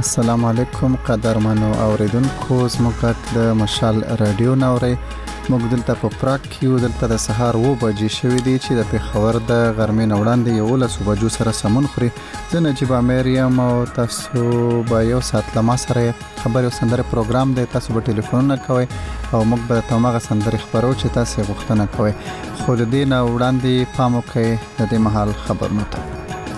السلام علیکم قدرمنو اوریدونکو زموږ د مشال رادیو نوري موږ دلته په پراک کیو دلته د سهار 2 بجې شوې دي چې د پیښور د غرمې نوړاندې یو لسو بجو سره سمون خوري زه نجيب امریم او تاسو به یو ساعت لمه سره خبري سندره پروګرام دی تاسو به ټلیفون کوئ او موږ به تاسو سندري خبرو چې تاسو غوښتنه کوئ خو د دې نوړاندې پام وکړئ د دې مهال خبرونه ته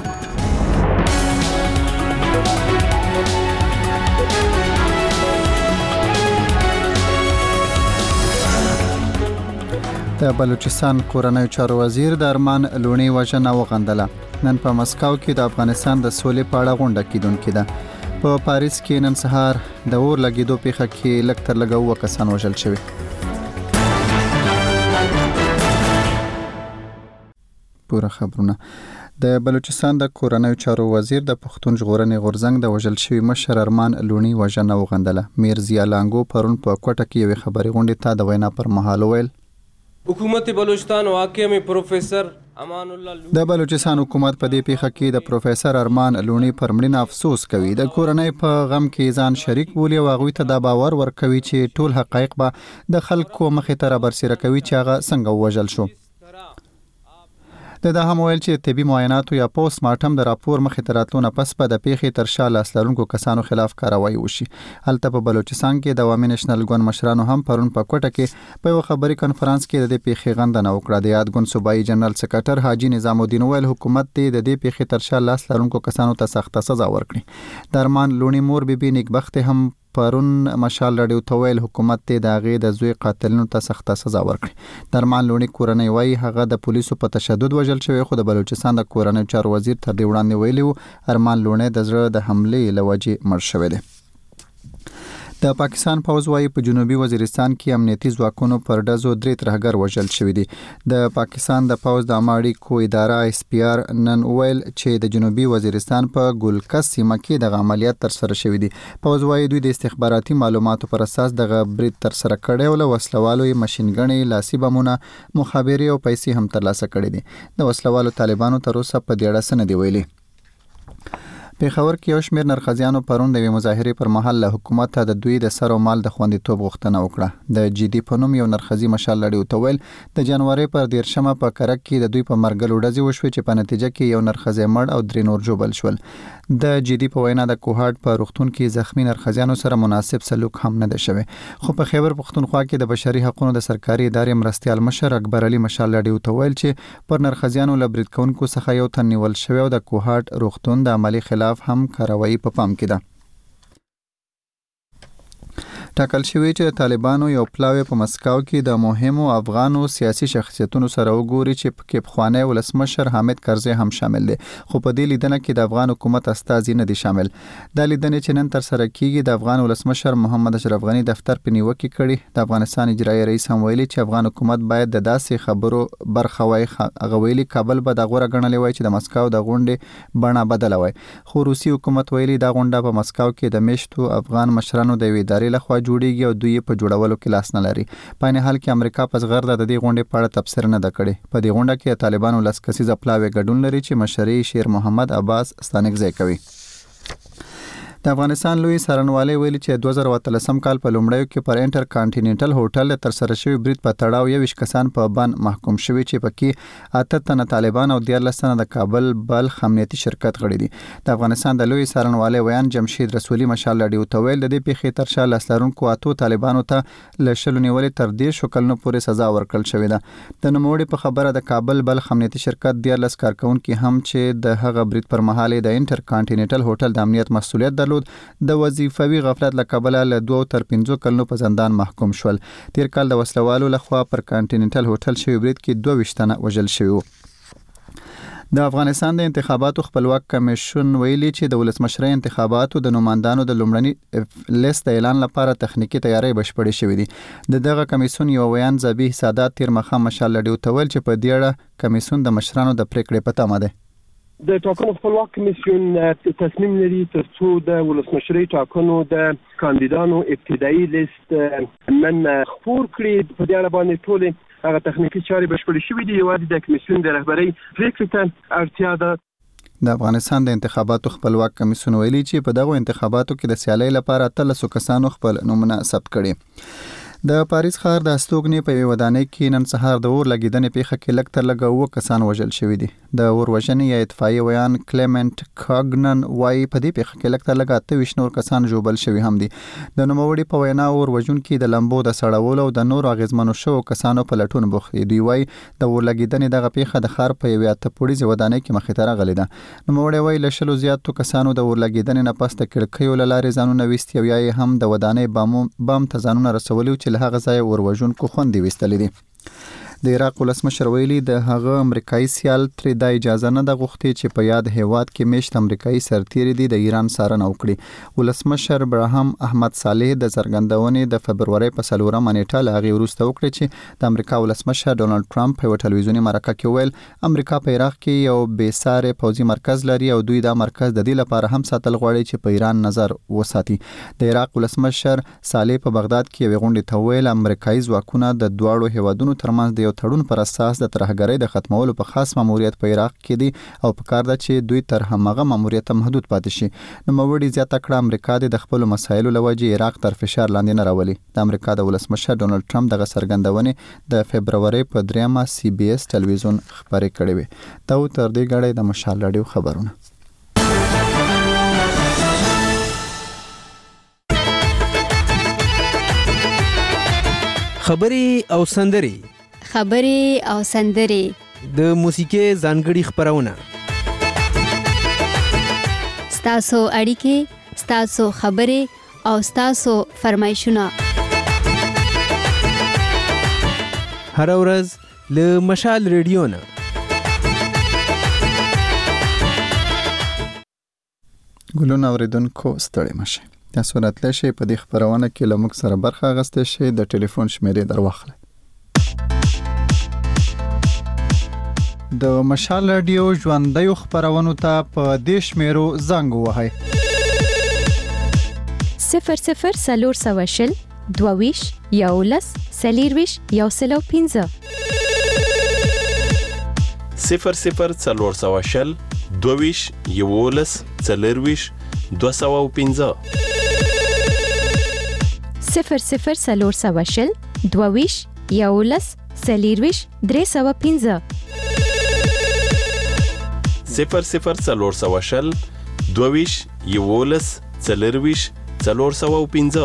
د بلوچستان کورنۍ چارو وزیر د ارمان لونی وژنه وغندله نن په مسکو کې د افغانستان د سولې په اړه غونډه کیدونکې ده په پاریس کې نن سهار د اور لګیدو پیښه کې لږ تر لږه 9 کسان وژل شوي پوره خبرونه د بلوچستان د کورنۍ چارو وزیر د پښتون ژغورنې غورځنګ د وژل شوي مشر ارمان لونی وژنه وغندله میرزیا لانګو پرون په کوټه کې یو خبري غونډه ته د وینا پر مهال ویل حکومت بلوچستان واقعه میں پروفیسر امان الله د بلوچستان حکومت په دې پیښه کې د پروفیسر ارمان لونی پر مړینه افسوس کوي د کورنۍ په غم کې ځان شریک بولي او هغه ته د باور ورکوي چې ټول حقایق به د خلکو مخې ته برسېره کوي چې هغه څنګه وژل شو د هم ویل چې طبي معاینات یا پوسټ مارټم د راپور مخې ته راتلو نه پس په د پیښې تر شا لاس لرونکو کسانو خلاف کاروایی وشي هلته په بلوچستان کې د عوامي نېشنل ګوند مشرانو هم پرون په کوټه کې په یو خبري کانفرنس کې د دې پیښې غندنه وکړه د یاد ګوند صوبایي جنرال سکرټر حاجی نظام الدین ویل حکومت د دې پیښې تر شا لاس لرونکو کسانو ته سخت سزا ورکړي د ارمان لونی مور بیبي نیکبخت هم پرون مشال رادیو ته ویل حکومت ته د غي د زوی قاتلینو ته سخت سزا ورکړي درمان لونی کورنۍ وای هغه د پولیسو په تشدد وژل شوی خو د بلوچستان د کورنۍ چارو وزیر تر دې وړاندې ویلو ارمان لونی د زړه د حمله لوجې مړ شوی دی د پاکستان پوځ وايي په جنوبي وزیرستان کې امنیتي ځواکونو پر ډزو 3 ترهګر وژل شوی دي د پاکستان د پوځ د اماړي کو اداره اس پی آر نن ویل چې د جنوبي وزیرستان په ګلکس سیمه کې د عملیات تر سره شوی دي پوځ وايي دوی د استخباراتي معلوماتو پر اساس د برید تر سره کړي او له وسلوالو ماشينګنې لاسي بمونه مخابري او پیسې هم ترلاسه کړي دي د وسلوالو طالبانو تر اوسه په دې اړه سند ویلي پیښور کې یو شمېر نرخزیانو پرون د مظاهرې پر مهال له حکومت ته د دوی د سر او مال د خوندیتوب غوښتنه وکړه د جی ډي په نوم یو نرخزي مشال لړیو ته ویل د جنوري پر 13 په کرک کې د دوی په مرګ لوډزي وشوي چې په نتیجه کې یو نرخزي مړ او 3 نور جوبل شول د جی ډي په وینا د کوهاټ په روغتون کې زخمی نرخزیانو سره مناسب سلوک هم نه ده شوی خو په خیبر پختونخوا کې د بشري حقوقو د سرکاري ادارې مرستيال مشر اکبر علي مشال لړیو ته ویل چې پر نرخزیانو لبرید کونکو څخه یو تن نیول شوی او د کوهاټ روغتون د عملی خلاف هم کاروایی په پام کې ده ټاکل شوی چې د طالبانو یو پلاوی په مسکو کې د مهمو افغانو سیاسي شخصیتونو سره وګوري چې په خوانه ولسمشر حامد کرزي هم شامل دي خو په دې لیدنه کې د افغان حکومت استازي نه دي شامل د لیدنې چې نن تر سره کیږي د افغان ولسمشر محمد اشرف غنی دفتر په نیوکه کړي د افغانستان اجرایي رئیس هم ویلي چې افغان حکومت باید د داسې خبرو برخه وای غویلي کابل به د غوړه غنلې وای چې د مسکو د غونډې بڼه بدله وای خو روسي حکومت ویلي دا غونډه په مسکو کې د میشتو افغان مشرانو د ادارې لخوا جوړیږي او دوی په جوړولو کې لاس نه لري په نه حال کې امریکا پس غرد د دې غونډې په اړه تفسیر نه د کړي په دې غونډه کې طالبانو لاس کسي ځپلاوي ګډون لري چې مشري شیر محمد عباس ستانګزي کوي د افغانستان لوی څارنوالۍ ویلي چې 2013 کال په لومړیو کې پر انټر کانټیننټل هوټل تر سره شوی برید په تړاو 21 کسان په بان محکوم شوي چې پکې 8 تنه طالبان او 14 تنه د کابل بلخ امنیتي شرکت غړي دي د افغانستان د لوی څارنوالۍ ویان جمشید رسولي مشال لړیو ته ویل د دې پیښې تر شا لاس لرونکو 8 طالبانو ته له شلو نیولې تر 10 شکلونو پورې سزا ورکړل شوې ده د نوموړي په خبره د کابل بلخ امنیتي شرکت 14 کارکونکو هم چې د هغه برید پر مهال د انټر کانټیننټل هوټل د امنیت مسؤلیت درلود د وظیفوي غفلت له کبله له 2 تر 15 کلونو په زندان محکوم شول تیر کال د وسلوالو لخوا پر کانټیننټل هوټل شوی برید کې 22 تنه وژل شوی د افغانستان د انتخاباتو خپلواک کمیشن ویلي چې د ولسمشرۍ انتخاباتو د نوماندانو د لومړني لیست اعلان لپاره تخنیکی تیاری بشپړې شوې دي د دغه کمیسون یو ویان ذبیح سادات تیر مخه مشال لړیو ته ویل چې په دې اړه کمیسون د مشرانو د پریکړې په تمه ده د ټاکنو خپلواک کمیسیون تصمیم لري تر څو د ولسمشرۍ ټاکنو د کاندیدانو ابتدایي لیست نن خپور کړي په دې اړه باندې ټول هغه تخنیکی چارې بشپړې شوې دي یوازې د کمیسیون د رهبرۍ پریکړې ته اړتیا ده د افغانستان د انتخاباتو خپلواک کمیسیون ویلي چې په دغه انتخاباتو کې د سیالۍ لپاره 300 کسانو خپل نومونه ثبت کړي. د پاریس ښار د استوګنې په ودانۍ کې نن سهار د اور لګیدنې پیښه کې لږ تر لږه 9 کسان وژل شوي دي. د اور وژنې یا اطفائیې ویان کلیمنت کاګنن وايي په دې پیښه کې لږ تر لږه 28 نور کسان ژوبل شوي هم دي. د نوموړي په وینا اور وژونکي د لمبو د سړولو او د نورو اغیزمنو شوو کسانو په لټون بوخت دي. وايي د اور لګیدنې دغه پیښه د ښار په یوه تپوړیزه ودانۍ کې مخې ته راغلې ده. نوموړي وايي له 100 زیاتو کسانو د اور لګیدنې نه پس د کړکیو له لارې ځانونه ویستي او یا هم د ودانۍ بام ته ځانونه رسولي چې له هغه ځایه اور وژونکو خوندې ویستلې دي. د عراق ولسمشر ویلي د هغه امریکایي سیال ترې د اجازه نه د غوښتي چې په یاد هیواد کې میشت امریکایي سرتیري دي د ایران څارنه وکړي. ولسمشر ابراهام احمد صالح د څرګندونې د فبروري په 4 نیټه له هغې وروسته وکړي چې د امریکا ولسمشر ډونالد ټرمپ په ټلویزیوني مرکه کې ویل امریکا په عراق کې یو بېساري پوځي مرکز لري او دوی دا مرکز د دې لپاره هم ساتل غواړي چې په ایران نظر وساتي. د عراق ولسمشر صالح په بغداد کې یو غونډه ته ویل امریکایي ځواکونه د دواړو هیوادونو ترمنځ د تړون پر اساس د ترهګرۍ د ختمولو په خاص ماموریت په عراق کې دي او په کار ده چې دوی تر همغه ماموریت محدود پاتې شي. نوموړي زیاته کړه امریکا د خپل مسایلو لوجې عراق تر فشار لاندې نه راولي. د امریکا د ولسمشر ډونالد ټرمپ دغه څرګندونې د فبروري په 3 سی بي اس ټلویزیون خبرې کړې وې. دا تر دې غړې د مشال راډیو خبرونه. خبرې او سندري د موسیقي ځانګړي خبرونه ستاسو اړیکې ستاسو خبرې او ستاسو فرمایشونه هر ورځ له مشال ریډیو نه. ګلونه اوریدونکو ستړي مشه. تاسو راتلی شئ په دې خبرونه کې له موږ سره برخه اخیستی شئ. د ټلیفون شمیرې در واخلئ. د مشال راډیو ژوندیو خبرونو ته په دې شمیرو زنګ ووهئ: 00 22 11 40 105 00 22 11 40 205 00 22 11 40 305 00 22 11 40 405.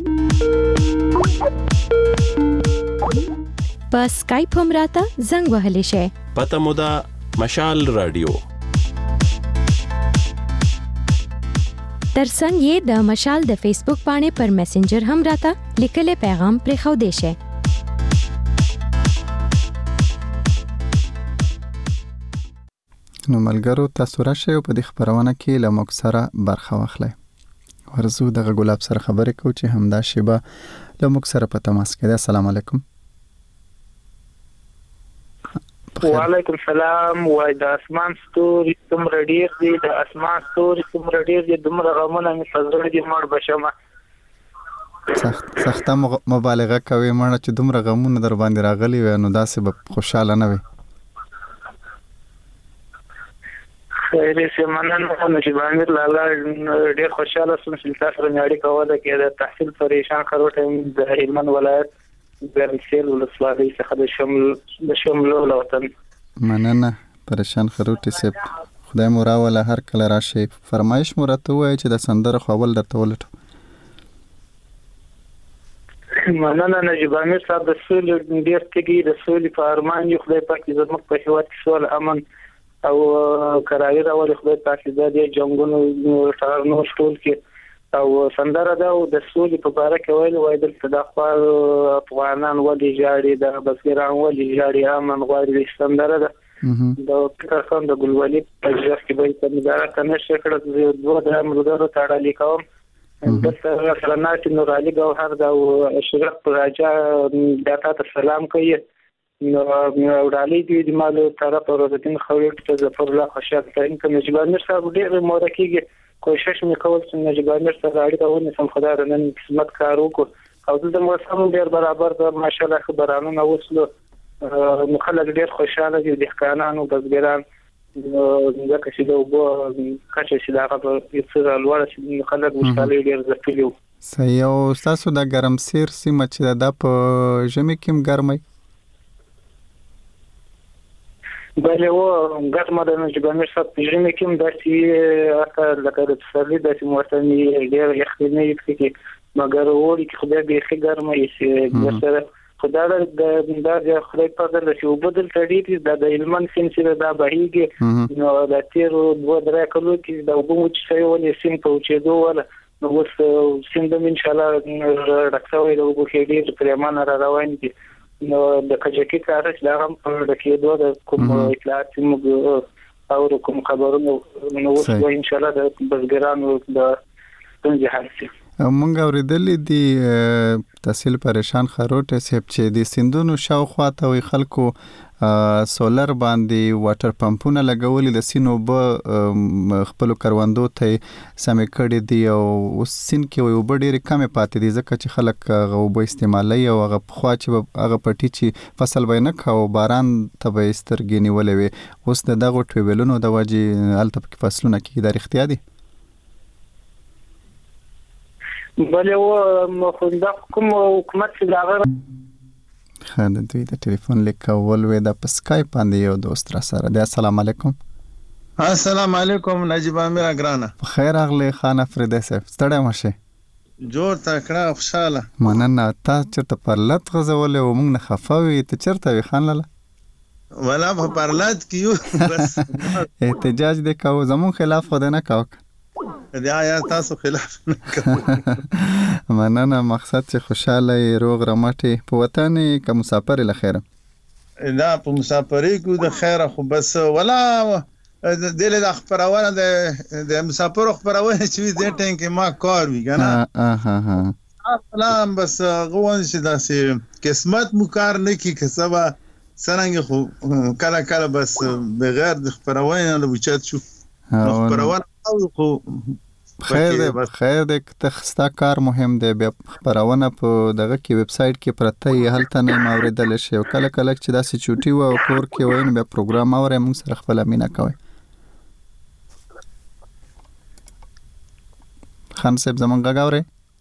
په سکایپ هم راته زنګ وهلی شئ. پته مو ده مشال رادیو. ترڅنګ یې د مشال د فیسبوک باندې پر میسنجر هم راته لیکلي پیغام پرېښودی شئ. نو ملګرو تاسو راشئ او په دې خبرونه کې له موږ سره برخه واخلئ. ورزو دغه ګلاب سره خبرې کوو چې همدا شیبه له موږ سره په تماس کې ده. السلام علیکم. وعلیکم السلام. وای د اسمان ستوري څومره ډیر دي، د اسمان ستوري څومره ډیر دي، دومره غمونه مې په زړه کې مړ بشمه. سخته مبالغه کوي مړه چې دومره غمونه در باندې راغلي وي نو داسې به خوشاله نه وي. خیر سي مننه چې باندې لاله ډیر خوشاله سم چې تاسو سره اړیکه وده کې د تحصیل پریشان خروټه د هلمند ولایت ګرمسیل ولسوالۍ څخه د شمول وطن. مننه پریشان خروټي سپ خدای مو راوله هر کله راشي. فرمایش مو راته وایي چې د سندره خپل درته ولټو. مننه نجیب امیر صاحب د سولې ډیر تګي د سولې په ارمان یو خدای پاک زموږ په هیواد کې سول امن او کرایي راولي خدای پاک دې د جنگونو ترنو ټول کې او سندره دا او د سولې په اړه کې وایي د صداقت افغانان ولې جاړي د بسګران ولې جاړي امن غواړي سندره ده د کارخان د ګلولي په ځای کې به په مداره کنه شکړه د دوه د امرودارو تړلې کوم د سره ناتي نور علي ګوهر دا اشرف راجا داته سلام کوي نو وړالي دي د مالو طرف ورودین خوري ته ظفر الله خوشاله تاین کوم نجیب امیر صاحب ډېر مورکیږي کوشش میکول چې نجیب امیر صاحب اړیکه ونی سم خدای رنن خدمت کار وکړو او د موسم ډېر برابر د ماشاءالله خبرانو نو وصلو مخالف ډېر خوشاله دي د ښکانانو بزګران ځکه چې د اوبو کچه چې دا په څه لوړه چې خلک مشکل ډیر زکلیو. صحیح. او تاسو د ګرمسیر سیمه چې د په ژمي کې ګرمي؟ بله و ګرمه ده چې ګرمه شت په ژمي کې داسې اته لکه د تسلی داسې موسمي ډیر یخني کې مګر وړي کې خدای به ښه ګرمه یې سره خدای د خدای په دغه چې وبدل تړي د علمن سیم چې دا بهيږي نو د تیر 2-3 کلو کې د وبو چې ولې سیم په اوچېدو ولا نو اوس سیم د ان شاء الله راځوي د وبو کې ډیر پرېمانه را روان دي. نو د کجکی کار چې دا هم په دکې د کوم اطلاعات موږ او کوم خبرونه نو اوس ان شاء الله د بزګرانو د څنګه حالتي مونږ اوریدلې دي تحصیل پریشان خروټه سپ چې د سیندونو شاوخوا ته وي خلکو سولر باندې واټر پمپونه لګولې د سینو به خپل کروندو ته سمې کړې دي او سین کې وي وب ډېر کم پاتې دي ځکه چې خلک غوبه استعمالي او هغه خوا چې هغه پټي چې فصل به نه کاو باران ته به سترګې نیولې وي اوس دغه ټویلونو د وجې الته فصلونه کې د اختیار دي. بله و خونده کوم حکومت چې داغه خاله دوی د ټلیفون لیکول وې د پسکایپ باندې یو دوست را سره دی. السلام علیکم. السلام علیکم نجیب امیر اگرانه. خیر اغلی خان افریده صاحب ستړی مشه جوړ تکړه خوشاله مننه. تا چرته پرلط غزولې او موږ نه خفاوي ته چرته وی خان لاله ولا په پرلط کیو بس احتجاج دې کاو زمون خلاف خو نه کاو دا یا تاسو خلاف نه کوم. مننه. مقصد چې خوشاله روغ رمټي په وطن کې مسافر له خیره دا په مسافرۍ کو د خیره خو بس ولا دله د خبرونه د مسافر خبرونه چې دې ټین کې ما کار وی کنه سلام بس غوون چې داسې قسمت مو کار نه کی کسبه څنګه خو کله کله بس بغیر د خبرونه له وچات شو خبرونه خو خیر دې تخستا کار مهم دی. بیا خبرونه په دغه کې ویب سټ کې پرته هلته نه موریدل شي او کله کله چې داسې چوټي و او کور کې وین بیا پروګرام اورې موږ سره خپل مینا کوي. خان صاحب زمونږ غاوري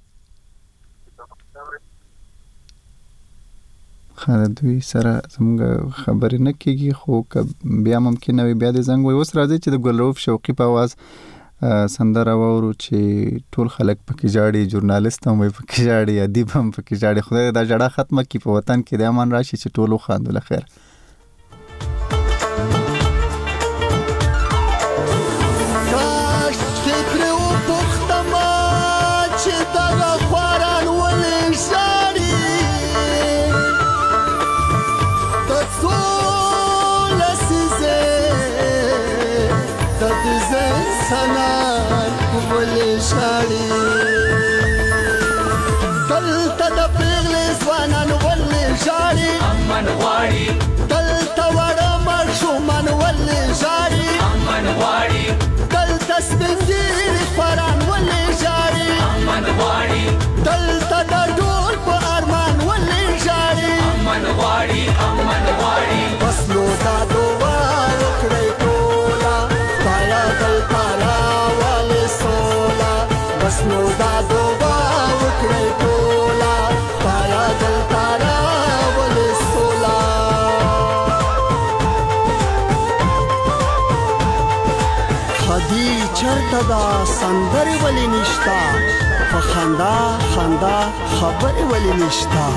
خاله دوی سره زمونږ خبرې نه کیږي خو بیا ممکن وي بیا د زنګ وي. اوس راځي چې د ګلروف شوقي په आवाज سندره وورو چې ټول خلک پکې جاړي ژورنالیست هم پکې جاړي ادیب هم پکې جاړي. خدای دا جړه ختمه کی په وطن کې د امان راشي چې ټولو خاندل خیر. دلته وړه ماشومان ولې ژاړي امن غواړي دلته سپین ږیري خواران ولې ژاړي امن غواړي دلته د ډول په ارمان ولې ژاړي امن غواړي بس نو دا دعا وکړئ ټوله خدایه دلته راولې سوله بس نو دا دعا وکړئ ټوله خدایه دلته چرته دا سندرې ولې نشتا په خندا خبرې ولې نشتا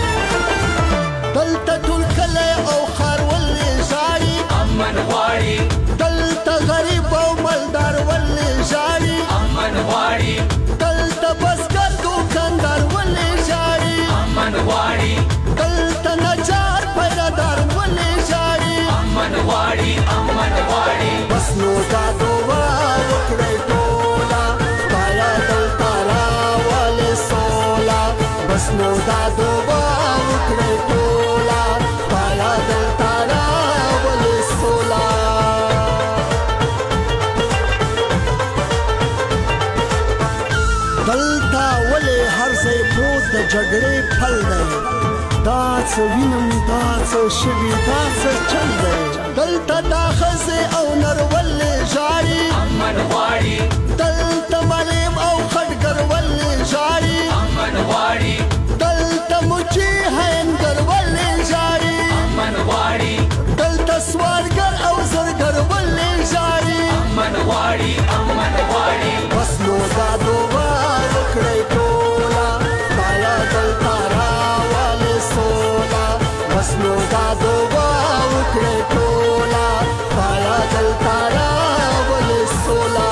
دلته ټول کلی او ښار ولې ژاړي امن غواړي دلته غریب او مالدار ولې ژاړي امن غواړي دلته بزګر دوکاندار ولې ژاړي امن غواړي دلته نجار پیرهدار ولې ژاړي امن غواړي بس نو دا دعا وکړئ ټوله خدایه دلته راولې سوله بس نو دا دعا وکړئ ټوله خدایه دلته راولې سوله دلته ولې هر ځای پروت د جګړې پل دی دا څه وینم دا څه شوي دا څه چل دی دلته دا ښځې او نرولې ژاړي امن غواړي دلته ملیم او خټګر ولې ژاړي امن غواړي دلته مچي هینګر ولې ژاړي امن غواړي دلته سوالګر او زرګر ولې ژاړي امن غواړي امن غواړي بس نو دا دوه وکړئ ټوله بالا دلته راولې سوله بس نو دا دوه وکړئ ټوله بالا دلته راولې سوله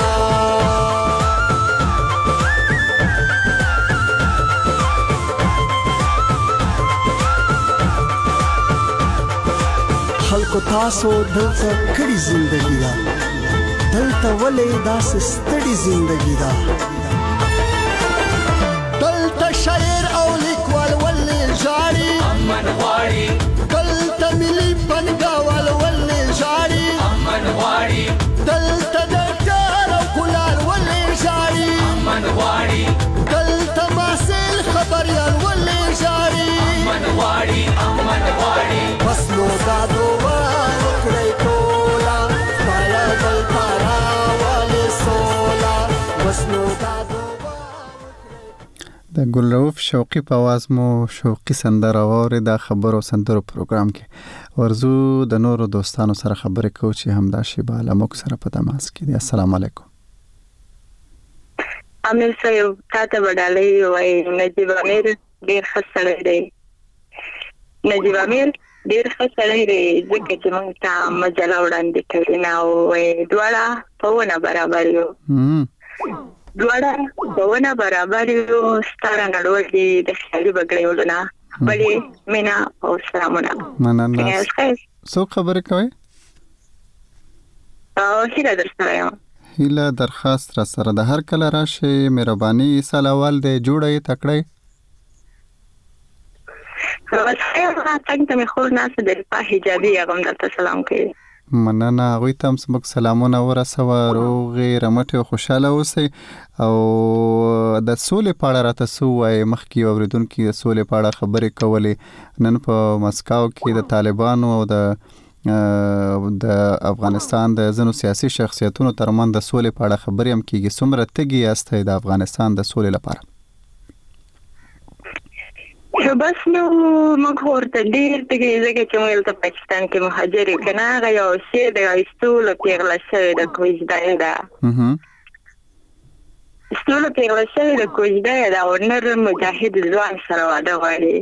خلکو تاسو دلته کړي زندگی دا دلته ولې داسې ستړي زندگی دا دلته شاعر او لیکوال ولې ژاړي امن غواړي دلته ملي بنګاوال ولې ژاړي امن غواړي دلته ډاکټر او ګلال ولې ژاړي امن غواړي دلته محصل خبريال ولې ژاړي امن غواړي امن غواړي بس نو دا دوه وکړئ ټوله بالا دلته راولې سوله بس نو دا د ګل رؤف شوقي په आवाज مو شوقي سندره واوري د خبرو سندرو پروګرام کې ورزو د نورو دوستانو سره خبرې کوو چې همدا شیبه لموږ سره په تماس کې دي. السلام علیکم. امیر صاحب تاسو وډالې وای نجیب امیر ډیر ښه سړی دی نجیب امیر ډیر ښه سړی دی ځکه چې موږ ته مجله وړاندې کړې نه او دواړه په ونه برابر یو دواړه په ونه برابر یو ستاره نړول دي د خیالي بګړیولو نه بلې مینا او سلامونه مننه. څوک خبرې کوي؟ هیله در سره یم. هیله درخواست را سره د هر کله راشي مهرباني سلاموال دی جوړه تکړه څنګه ته مې خور ناس د په حجابي هغه درته سلام کوي. مننه غوي تم سمک سلامونه ورسوه روغې رمټه خوشاله اوسئ او د سولې پاړه راته سو وای مخکې اوریدونکو د سولې پاړه خبرې کولې نن په مسکاو کې د طالبانو او د افغانستان د ځینو سیاسي شخصیتونو ترمن د سولې پاړه خبرې هم کیږي. څومره تګي یاستئ د افغانستان د سولې لپاره؟ بس نو موږ ورته ډېر ټکي ځکه چې موږ په پاکستان کې مهاجر یو کنه هغه یو شی د ایستولو پیغله شوی د کوژدای ده ایستولو پیغله شوی د کوژدای ده او نر مجاهد ځوان سره واده غواړي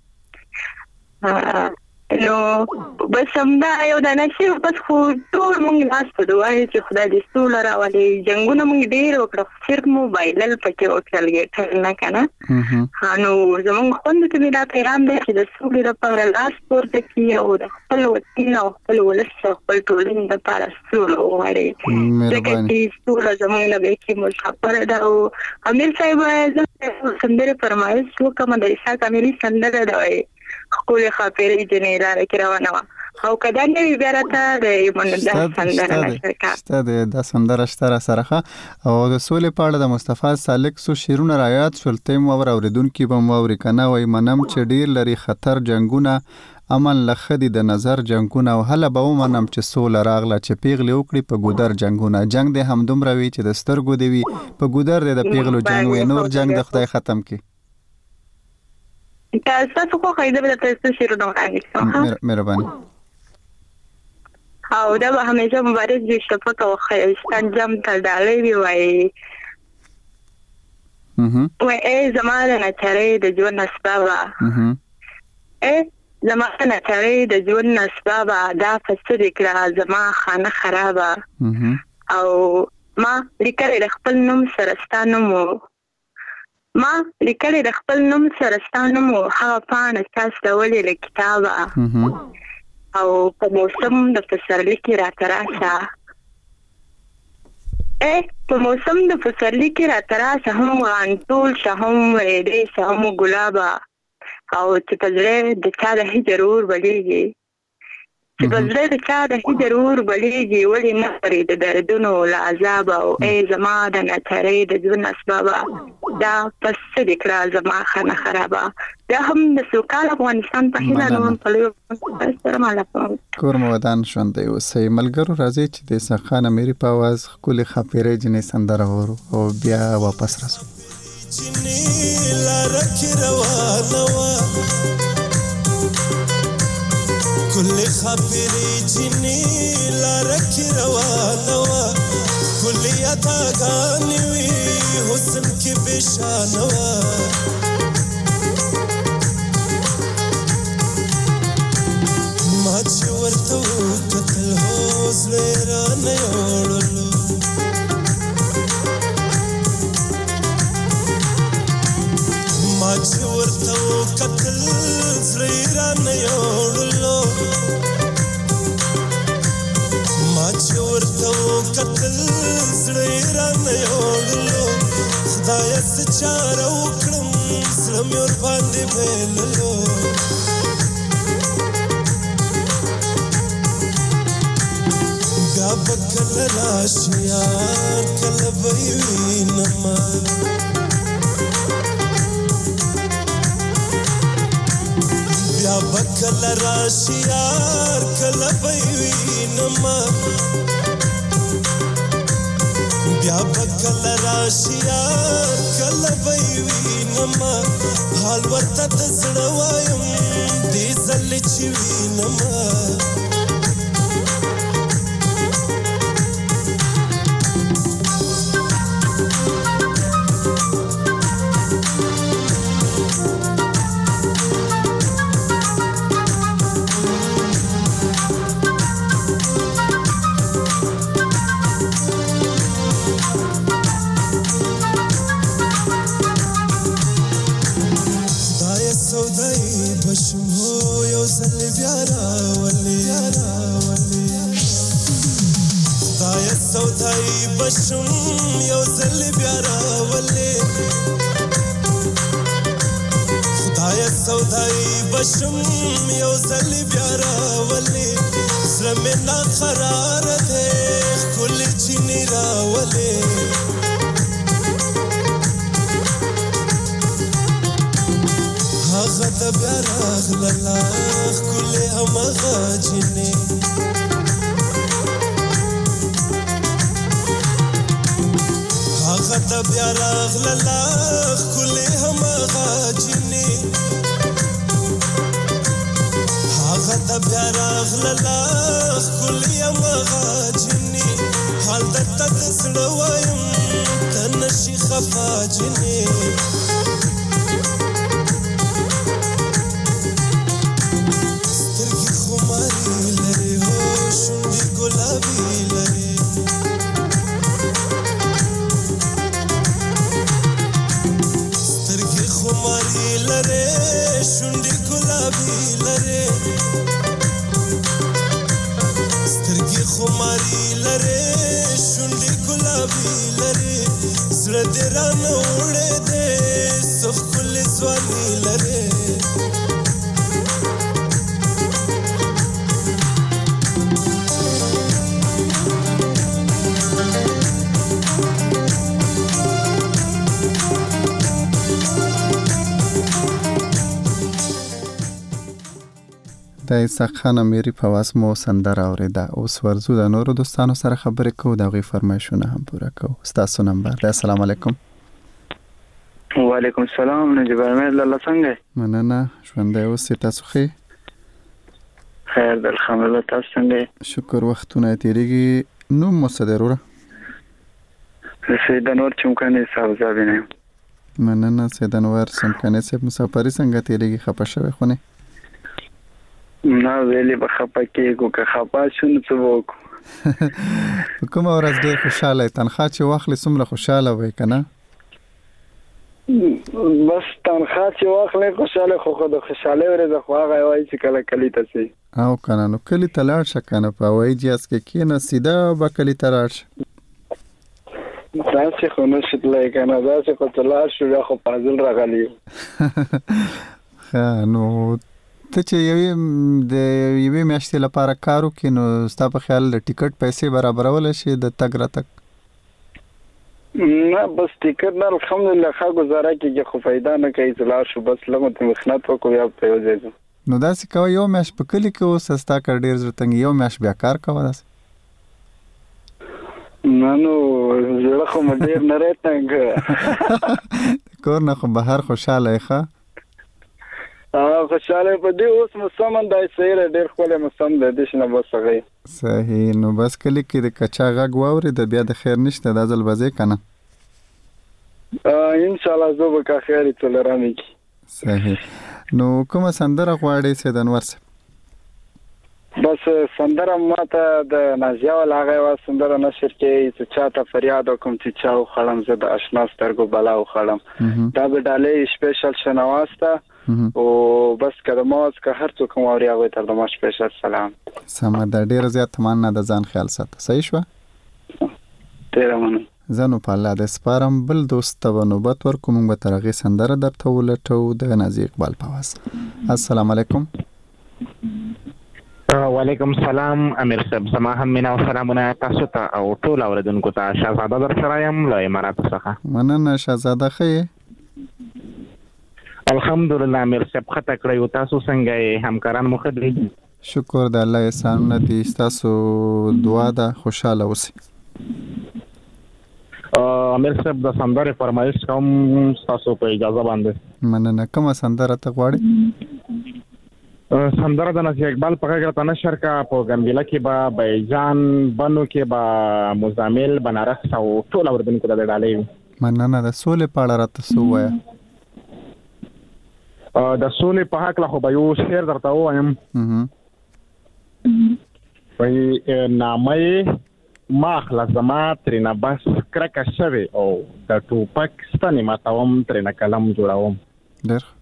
نو بس همدا یو د نشي بس خو ټول موږ لاس په دوای چې خدای دې سوله راولي جنگونه موږ ډېر وکړو صرف موبایل پکې وکړل ګټل نه کنه نو زموږ خوند ته دا پیغام دی چې د سولې لپاره لاس پورته کړي او د خپل وطن او خپل ولس خپل ټولنې لپاره سوله وغواړي ځکه چې سوله زموږ نه به کې مسافر ده او امیر صاحب زه سندره فرمایش وکم د اسحاق امیري سندره ده خپل خاطرې جنې را روانه او کدا نه بیا راته د مننده سندره نشکا ستاسو د سندره شتره سره او د سولې پاړه د مصطفی سالک سو شیرونه رایات شولتیم او اوریدونکو به موري کنه وای منم چې ډیر لري خطر جنگونه امن لخدي د نظر جنگونه او هله به ومنم چې سول راغله چې پیغلی وکړي په ګودر جنگونه جنگ د هم دومره وی چې د سترګو دی وی په ګودر د پیغلو جنگ وي نور جنگ د خدای ختم کی تاسو خو خیده به تاسو شیرونه وړاندې مهرباني او دا به همیشه مبارک وي شفقت او خیرستان جام ته ډالۍ وي وای زمانه نه چرې د ژوند اسبابا زمانه نه چرې د ژوند اسبابا دا فسر کړه زما خانه خرابه او ما لیکل د خپل نوم سرستانو ما لیکل د خپل نوم سرستانو هغه پانه تاسو ولې له کتابه او په موسم د پسرلی کې راتراسه په موسم د پسرلی کې راتراسه هم غانټول شهم ورېدې شهم ګلابا او چې په زړه د چا د هجرور بلیږي چې بزړه د چا د هجر اور بلیږي ولې نه پرې د دردونو له عذاب او ای زما د نترې د ژوند اسبابه دا پس دې کړه زما خانه خرابه دا هم د سوکال افغانستان په هیله نوم په لور السلام علیکم کور مو ودان ژوندی اوسئ ملګرو راځي چې د سخان اميري په आवाज ښکلې خاپیرې جنې سندره ورو او بیا واپس راسو جنې لاره کې روانه وه کلې خاپیرې جنې لاره کې روانه وه کلې اداګانې وې حسن کې بېشانه وه ما چې ورته وکتل هو زړه یې رانه یوړلو ما چې ورته وکتل زړه یې رانه یوړلو ما چې ورته وکتل زړه یې رانه یوړلو خدایه څه چاره وکړم زړه مې ورباندې بایللو بیا به کله راشي یار کله به یې وینمه بیا به کله راشي یار کله به یې وینمه بیا به کله راشي یار کله به یې وینمه حال ورته د زړه وایم دې ځلې چې وینمه بشم یو ځل بیا راولې خدای سودای بشم یو ځل بیا راولې زړه مې نا قرار دی ښکلې چینې راولې هغه د بیا راغلله ښکلې همغه جینې هغه د بیا راغلله ښکلې همغه جینې هغه د بیا راغلله ښکلې همغه جینې حال درته د زړه وایم ته نشي خفا جینې سترګې خمارې لرې هو شونډې ګلابي لرې خماري لره شونډې ګلابي لره سترګې خماري لره شونډې ګلابي لره زړه دې رانه وړې دې څه ښکلې ځواني لره د سخان اميري په واس مو سندره اوریده اوس ورزو د نورو دوستانو سره خبرې کوو د غي فرمایشونه هم پوره کوو تاسو نمبر د السلام علیکم وعلیکم السلام نجیب احمد الله څنګه مننه ژوندی اوسې تاسو ښه خیر الحمدلله تاسو څنګه شکر وختونه تیریږي نو مو صدروره سیدنور چمکانې صاحب زابینه مننه سیدنور چمکانې صاحب مسافری څنګه تیریږي خپه شوی خونه نه ویلې به خپه کېږو که خپه شو نو څه وکړو کومه ورځ ډېر خوشحاله تنخواه چې واخلې څومره خوشحاله وې که نه بس تنخواه چې واخلې خوشحاله خو د خوشحالۍ ورځ خو هغه وایي چې کله کلي ته ځې او که نه نو کلي ته لاړ شه که نه په هوایي جهاز کې کښېنه سیده به کلي ته لاړ شه داسې خو نشي تللی که نه داسې خو چې لاړ شو بیا خو فاضل راغلی ښه نو ته چې یوې میاشتې لپاره کار وکړې نو ستا په خیال د ټیکټ پیسې برابرولی شي د تګ راتګ؟ نه بس ټیکټ نه الحمدلله ښه ګزاره کېږي خو فایده نه کوي چې لاړ شو بس لږ ورته محنت وکړو یا په یو ځای ځو. نو داسې کوه یو میاشت په کلي کې اوسه ستا که ډېر زړه تنګ یو میاشت بیا کار کوه داسې. نه نو زړه خو مې ډېر نه دی تنګ کور نه خو بهر خوشحاله یې ښه؟ خوشحاله په دې اوس موسم دی صحیح دی ډېر ښکلی موسم دی داسې نه بس هغه صحیح. نو بس کلي کې د کچا غږ واورېده بیا د خیر نشته دا ځل به ځې که نه؟ انشاءالله زه به که خیر یې څلرمې کې. صحیح. نو کومه سندره غواړې سید انور صاحب؟ بس سندره ماته د نازیه والا هغه یوه سندره نشر کې چې چاته فریاد وکړم چې چا وخوړم زه د اشنا سترګو بلا وخوړم دا به ډالۍ سپیشل شنواز ته او بس که د ما که هر څوک هم اوري هغوی ته د ما سپیشل سلام. سمه ده ډېره زیاته مننه د ځان خیال ساته. صحیح شوه؟ ډېره مننه. زه نو په الله د سپارم بل دوست ته به نوبت ورکو موږ به تر هغې سندره درته ولټو د نازي اقبال په آواز. السلام علیکم. وعلیکم السلام امیر صاحب زما هم مینا او سلامونه تاسو ته او ټول اوریدونکو ته. شهزاده در سره یم له اماراتو څخه. مننه شهزاده ښه یې؟ الحمدلله امیر صاحب ښه تکړه یو. تاسو څنګه یې؟ همکاران مو ښه دي؟ شکر د الله احسانونه دي ستاسو دعا ده خوشحاله اوسئ. امیر صاحب د سندرې فرمایش کوم ستاسو په اجازه باندې. مننه. کومه سندره ته غواړې؟ سندره د نازي اقبال په غږ راته نشر کا. په ګمبیله کې به بیجان بنو کې به مزامل بنارس او ټول اوریدونکو ته د ډالۍ وي. مننه. د سولې په اړه راته څه ووایه؟ د سولې په هکله خو به یو شعر درته ووایم. وایي نامه ما اخله زما ترېنه بس کرکه شوې او د ټوپک ستنې ماتوم ترېنه قلم جوړوم. ډېر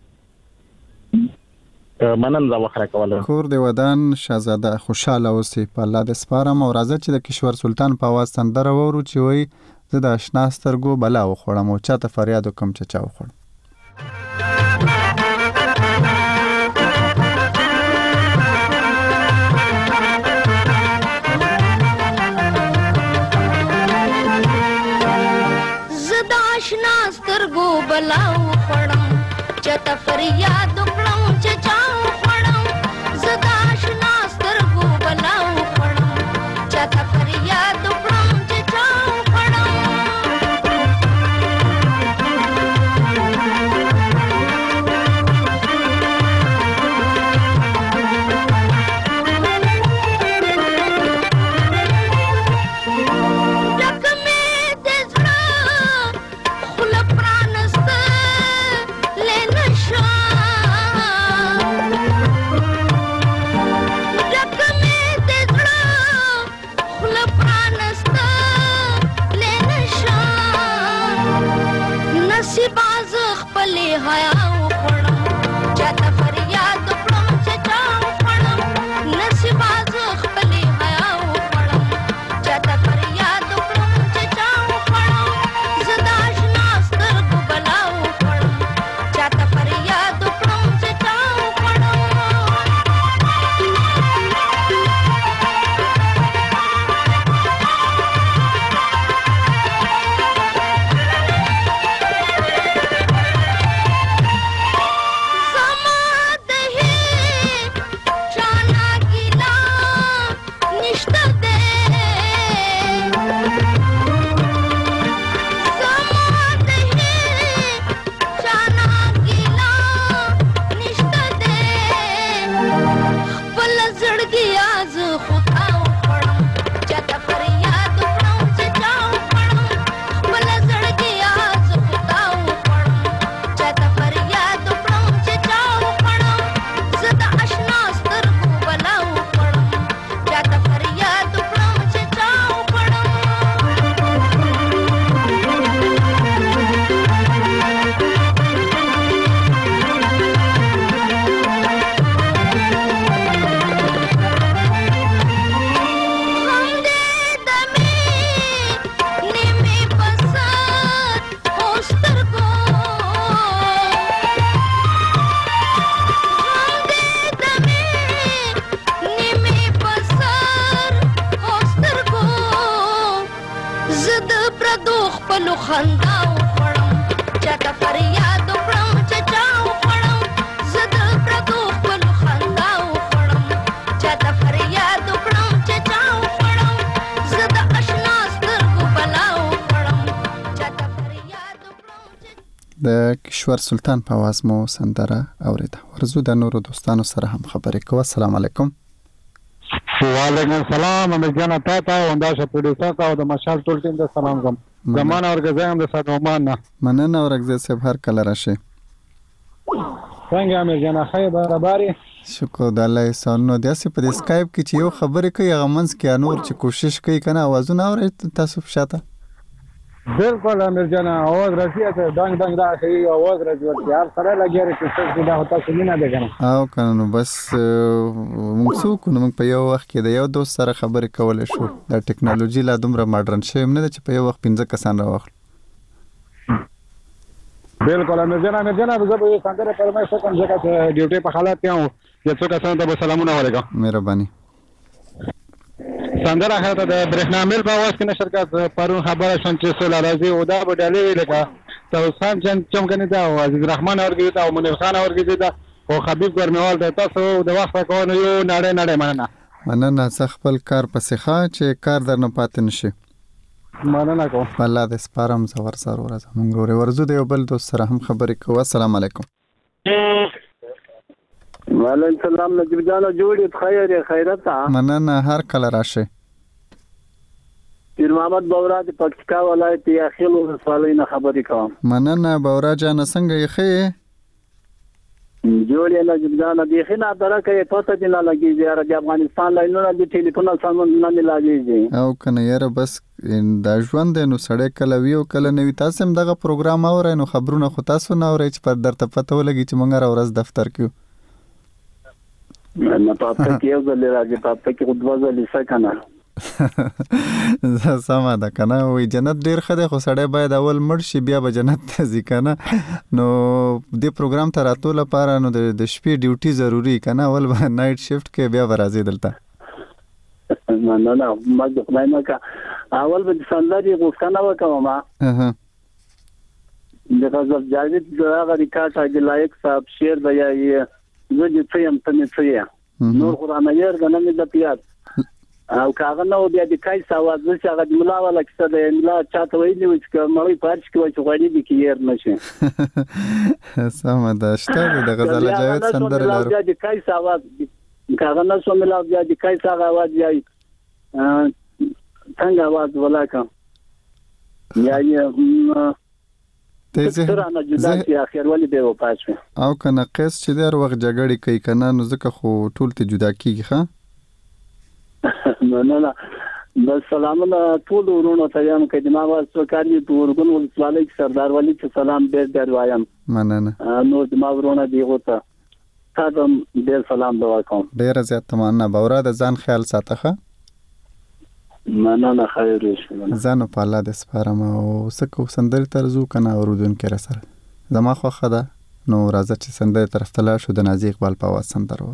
مننه وخت راکولو. کور د ودان شهزاده خوشحاله اوسئ په الله د سپارم. او راځه چې د کشور سلطان په اواز سندره واورو چې وایي زه د اشنا سترګو بلا وخوړم او چاته فریاد وکړم چې چا وخوړم. زه د اشنا سترګو بلا وخوړم چاته فریاد وکړم چې چا وخوړم. زه د اشنا سترګو بلا وخوړم چاته فریاد وکړم چې چا وخوړم. خندا وخړم چاته فریاد وکړم چې چا وخړم زه د پردو خپلو خندا وخړم چاته فریاد وکړم چې چا وخړم زه د اشنا سترګو بلا وخړم چاته فریاد وکړم د کشور سلطان په आवाज مو سندره اوریده. ورزو د نورو دوستانو سره هم خبرې کوو. السلام علیکم. وعلیکم السلام. امیر جان تاسو او انداز پروډوسر او د مشال ټول ټیم ته سلام کوم. زمانه اورګزایم د ساتومان نه مننه اورګزه صاحب هر کله راشي. څنګه امیر جان خیر برابرۍ؟ شکر د الله سانو د اسی په اسکایپ کې چې یو خبرې کوي هغه منځ کې انور چې کوشش کوي کنه आवाजونه اوري تاسو شاته بالکل امیر جان आवाज راځي ته دنګ دنګ دا شي आवाज راځي ورته هر سره لګیږي چې څه دا هوتا سمینه ده کنه او کنه نو بس موږ موږ په یو وخت کې د یو دوست سره خبرې کولای شو. د ټکنالوژي لا دومره ماډرن شوی نه چې په یو وخت 15 کسان راوخل. بالکل امیر جان زه به څنګه پرمایش کوم چې ډیوټي په حالت کې او چې څو کسان ته سلامونه ولیکم. مهرباني. سندره هغه د برېښنا میل په واس کې نشر کا پرون خبره شون چې سول راځي او دا به ډالې لکه توسان چمکنه دا او عزیز رحمان اورګی دا او منیر خان اورګی دا او حبیب ګرموال ته تاسو د وخت کوو یو نړۍ مننه خپل کار پسې ښه چې کار درنه پاتې نشي. مننه کوم. الله دې سپارم زور سره ورځم. موږ ورزو د یو بل دوست سره هم خبرې کوو. السلام علیکم. وعلیکم السلام. نجیب جان جوړې خیر خیرت. مننه هر کله راشي. پیر محمد بورا د پکتیکا ولایت یاخیل ولسوالۍ نه خبرې کوم. مننه بورا جان څنګه یې ښه جوړې نجیب جان د خنا درکه پته دي نه لګي یاره د افغانستان لاینونه د ټلیفون سره نه لګي او کنه یاره بس دا ژوند نو سړی کله ویو کله نوی. تاسو هم دغه پروګرام اورئ نو خبرونه خو تاسو نه اورئ چې پر درته پته ولګي چې مونږ را ورځ دفتر کې نه پاتې کېږي ځل راځي پاتې کې خو ځل سکنه سما ده کنه وی جنت ډیر خده خو سړی باید اول مړ شي بیا به جنت ته ځي کنه. نو دې پروګرام ته راتلو لپاره نو د شپې ډیوټي ضروری کنه اول به نایټ شیفت کې بیا راځي دلته. نه ما د خدای نه کا اول به سندري غوښتنه وکوم ما د غزل جاوید دغه ریکارډ د لایق صاحب شعر د یا زه د څیم ته نه څیا نور قران یې د نن د پیات او کاغه نو بیا د کای ساواز چې هغه د ملا ولا کیسه د ملا چاته ویلی و چې مړی پارچ کې و چې غوړي د کیر نشي سم ده شته د غزل جاوید سندره لرو بیا د کای ساواز کاغه نو سو ملا بیا د کای ساواز یای څنګه आवाज ولاکم یا تر انا جدا چې اخر ولې به و پاتې او کنه قیس چې در وخت جګړې کوي کنه نو ځکه خو ټول ته جدا کیږي ښه نه بس سلامونه ټول ورونو ته یم کې د ما واسو کاری ورګون ولسوالۍ سردار ولی چې سلام ډېر وایم. مننه نو د ما ورونه دی غوته تاسو ډېر سلام دوا کوم. ډېر زیات مننه بورا د ځان خیال ساتخه. مننه خیر شي. ځان په الله د سپارم او سکو سندري ترزو کنه اوردون کې را سره زما خو خدا نو راځه چې سندري طرف ته لا شو د نازي اقبال په आवाज سندرو.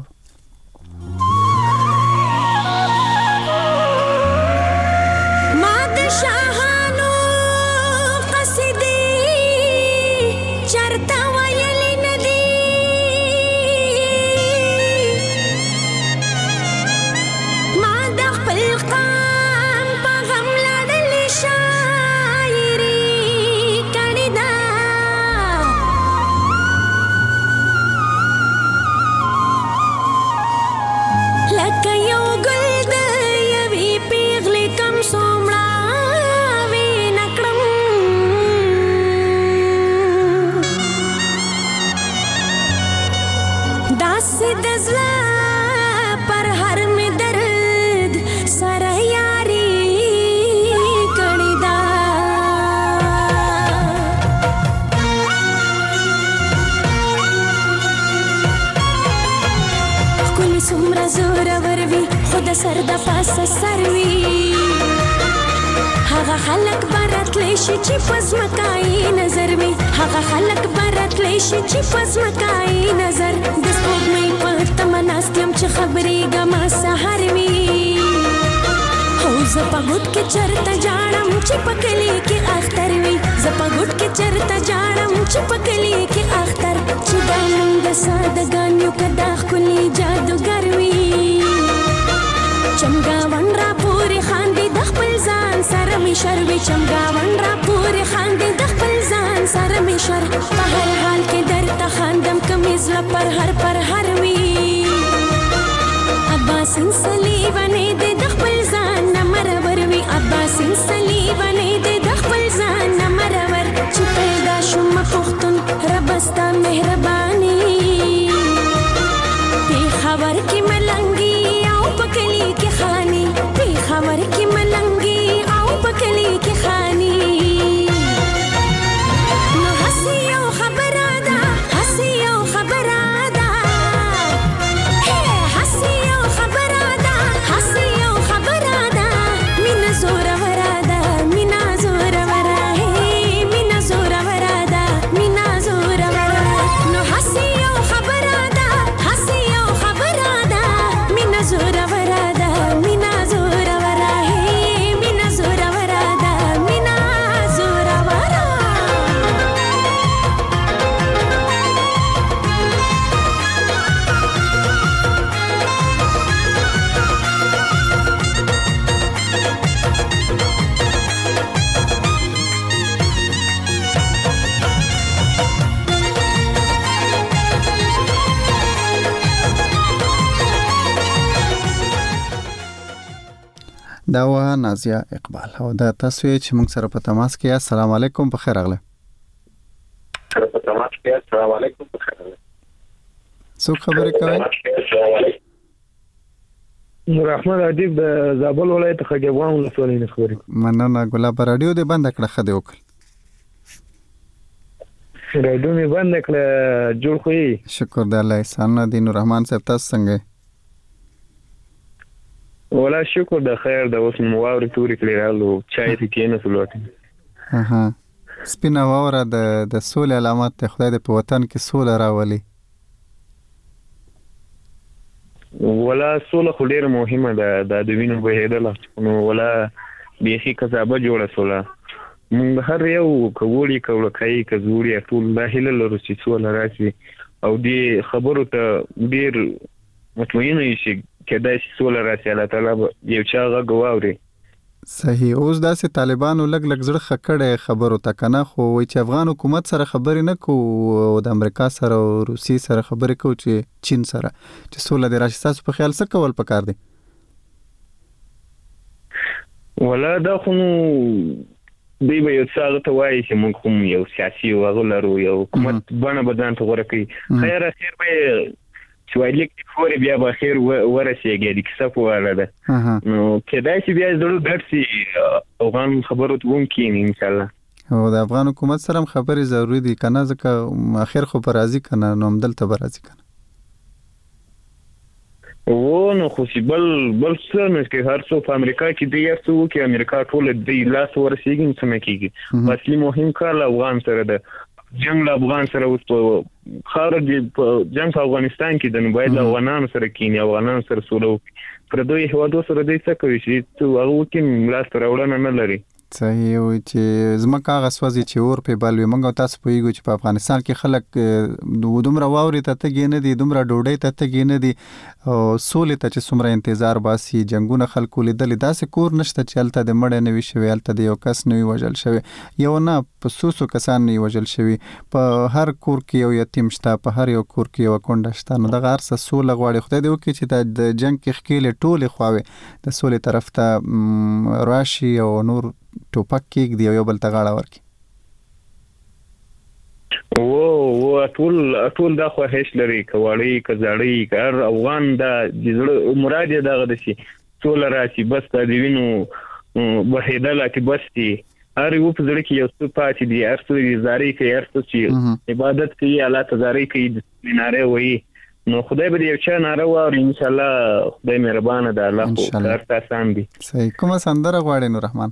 سر د پاسه سروي هغه خلک برات لشي چې پزمکای نظر وي هغه خلک برات لشي چې پزمکای نظر د سپوږمۍ په تمناستم چې خبرې ګما سحر وي هو زه زپګوټ کې چرته جاړم چې پکلی کې اختر وي زپګوټ کې چرته جاړم چې پکلی کې اختر چې دا موږ سادهګان یو کدا خولي جادوګر وي چمګاون را پورې خاندي د خپل ځان سره می شروي چمګاون را پورې خاندي د خپل ځان سره می شر په هر حال کې درته خاندم کمیز پر هر وي عباسین صلیبانه د خپل ځان مرور وي عباسین صلیبانه د خپل ځان مرور چې پیدا شوم پختون رب ستا مهرباني په خبر کې ملنګي او پکلی کې خاني په خبر کې ملنګي او پکلی کې خاني نو حسي او خبره ده حسي او خبره ده حسي او خبره ده حسي او خبره ده مینا زور وراده مینا زور وراده مینا زور وراده مینا زور وراده نو حسي او خبره ده حسي او خبره ده مینا زور وراده مینا زور وراده مینا زور وراده مینا زور وراده دا و نازیه اقبال او دا تاسو چې موږ سره په تماس کې السلام علیکم په خیر راغله سره په تماس کې السلام علیکم په خیر راغله څوک خبرې کوي نور احمد ادیب د زابل ولایت خګوان ولسوالۍ نه خبرې مننه ګلاب رادیو دې بند کړه خدای وکړه رادیو مې بند کړه جوړ خو شکر د الله احسان دین الرحمن صاحب تاسو څنګه ولا شکر د خیر د اوس مواوري توري کړلو چای ته کېنه سلوټه سپینه واوره د سولې علامات ته خدای دې په وطن کې سوله راولي ولا سوله خو ډیره مهمه ده د وینو بهیدل نو ولا بیخي کذابه جوړه سوله موږ هر یو کوړی کولکای کزوري ټول د هله لرو چې سوله راشي او دې خبرو ته ډیر مطمئن شي کدای شي سوله راشي الله تعالی یو چا غواوري صحیح اوس داسې طالبانو لګ زړه خکړې خبرو ته کنه خو وای چې افغان حکومت سره خبرې نه کو او د امریکا سره او روسي سره خبرې کو چې چین سره چې سوله د راشي تاسو په خیال څه کول پکار دي ولا دا خو دی به یو څه ته وایي چې موږ کوم یو سیاسي وغلرو یو حکومت باندې بدن ته غوړه کوي خیر اخر به چې وایي چې فوري بیا به خیر ورسیږي د کیسه په اړه ده نو کدای چې بیا ضرور درسي افغان خبرو ته ومکین ان شاء الله او د افغان حکومت سره خبرې ضروری دي کنه ځکه اخر خو پر راضي کنه نو مدل ته راضي کنه و نو خو سی بل څه نه کې هر څو په امریکا کې دی یو څو کې امریکا ټول دی لاس ورسیږي څه نه کیږي اصلي مهم کار افغان سره ده جنگ له افغان سره اوس په خار دی جنگ په افغانستان کې د باید افغانانو سره کینی افغانانو سره سولو پر دوی هوادو سره د څه کوي چې هغه کې لاس راوړنه نه لري صحیح وي چې زمکه هغه سوځي چې اور په بلوي موږ تاسو پوهیږو چې په افغانستان کې خلک دومره واوري ته تګ نه دي دومره ډوډۍ ته تګ نه دي او سولې ته چې څومره انتظار باسي جنگونه خلکو لیدل داسې کور نشته چې الته د مړ نه وي شوی الته د یو کس نه وژل شوی یو نه په سوسو کسان نه وژل شوی په هر کور کې یو یتیم شته په هر یو کور کې یو کونډه شته نو دغه ارسه سوله غواړي خدای دې وکړي چې د جنگ کې خکېله ټوله خواوي د سولې طرف ته راشي او نور ټوپک کېږ دی یو بل ته غاړه ورکړي او ټول دا خو هیڅ لري کوړی کزړی کار افغان دا مراد یې دغه دي ټول راشي بس د وینو بهیدل کې بس دي هر یو په ځړ کې یو څه پاتې دي ارڅو زاري کې ارڅو چې عبادت کوي الله تعالی کوي د ناره وي نو خدای به یو چا ناره واري ان شاء الله خدای مهربان ده الله خو کار آسان دي صحیح کومه سندره غواړي نور رحمان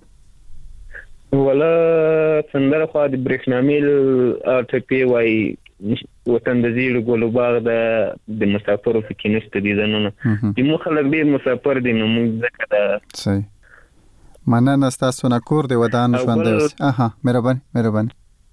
ولا سندره خو د برېښنامیل ټپی وای وطن د زیړ ګلو باغ د مسافرو پکې نشته دي ځنونه چې مو خلک ډیر مسافر دي نو موږ ځکه دا صحیح مننه ستاسو نه کور دی ودان ژوند دی مهرباني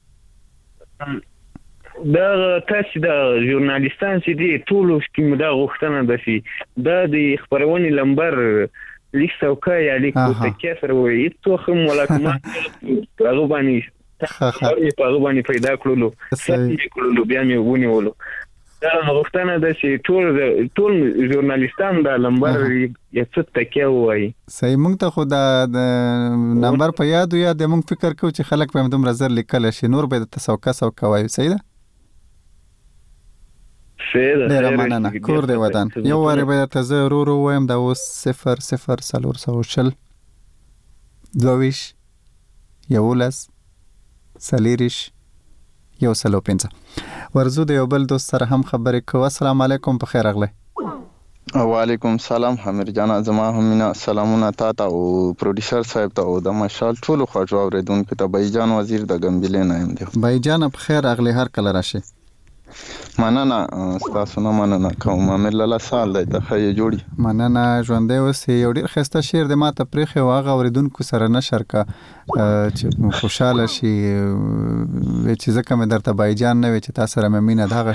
دا تاسو د ژورنالیستان چې دي ټول سکیم دا غوښتنه ده چې دا د خبرونې لمبر لیک څوکۍ یا لیک توتکیه سره وایي هیڅ هم ملاکمات هغه باندې په هغه باندې پیدا کړلو بیا مې ونیولو دا غوښتنه ده چې ټول ژورنالیستان دا لمبر یا څه تکیه وایي صحیح موږ ته خو د نمبر په یاد موږ فکر کوو چې خلک په همدومره زر لیکلی شي نور به د څوکه وایو صحیح ده ډیره مننه کور دی ودان یو وارې به درته زه ورو وایم دا اوس 00440 22 11 40 105 ورزو د یو بل دوست سره هم خبرې کوو السلام علیکم په خیر راغلی وعلیکم سلام حمیر جان زما هم مینا سلامونه تاته او پروډوسر صاحب ته او د مشال ټول خواجو اوریدونکو ته بایجان وزیر د ګمبلې نایم دی بایجان په خیر راغلی هر کله راشي مننه تاسو نه مننه کوم امر لاله سال دی ته خی جوړي مننه ژوندې اوس یو ډیر خسته شعر د ماته پرېخه واغه اوریدونکو سره نشر کا چې خوشاله شي چې ځکه مې درته بایجان نه وي چې تاسو سره مې مینه دغه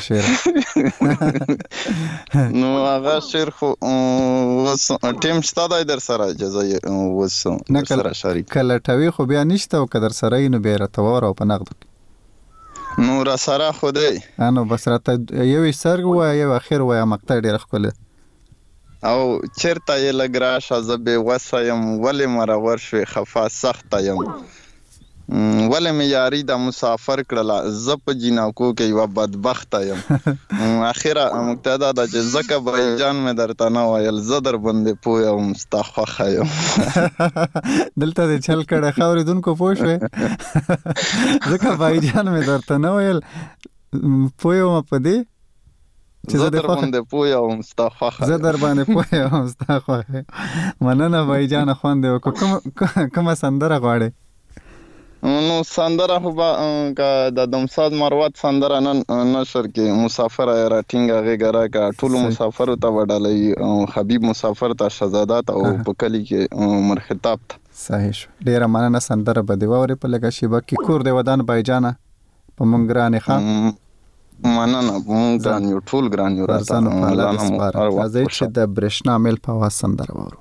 شعر نو هغه شعر خو وس ټیم شته در سره اجازه وس سره شریک کله ټوي خو بیا نشته او کدر سره نو بیره تور او په نقد نور سره خدای انو بس راته یو سرګ و یو اخر و مقطع ډیر خپل او چرته یې لګراشه زبې وسایم ولې مرور شوي خفا سخت یم ولې مې یاري د مسافر کړله زه په جیناکو کې یوه بدبخته یم اخره مقتدا ده چې ځکه بایجان مې درته نه ویل زه در باندې پوه یم ستا خوښه یم دلته دې چل کړی ښه اورېدونکو پوه شوې ځکه بایجان مې درته نه ویل پوه یم په دې زه در باندې پوه یم ستا خوښه زه در باندې پوه یم ستا خوښه مننه بایجانه خوند دې وکړو کومه سندره غواړې نو سندره خو به د دمساد مروت سندره نن نشر کې مسافر را ټینګه غېږه راکړه ټولو مسافرو ته وډالۍ حبیب مسافر ته شهزادات او په کلي کې مرخطاب ته صحیح شو ډیره مننه سندره به دې واورې په لږه شیبه کې کور دی ودان بایجانه په مونږ ګرانې ښه مننه مونږ ګران یو ټول ګران یو راځه راځئ چې د برېښنا میل په اواز سندره واورو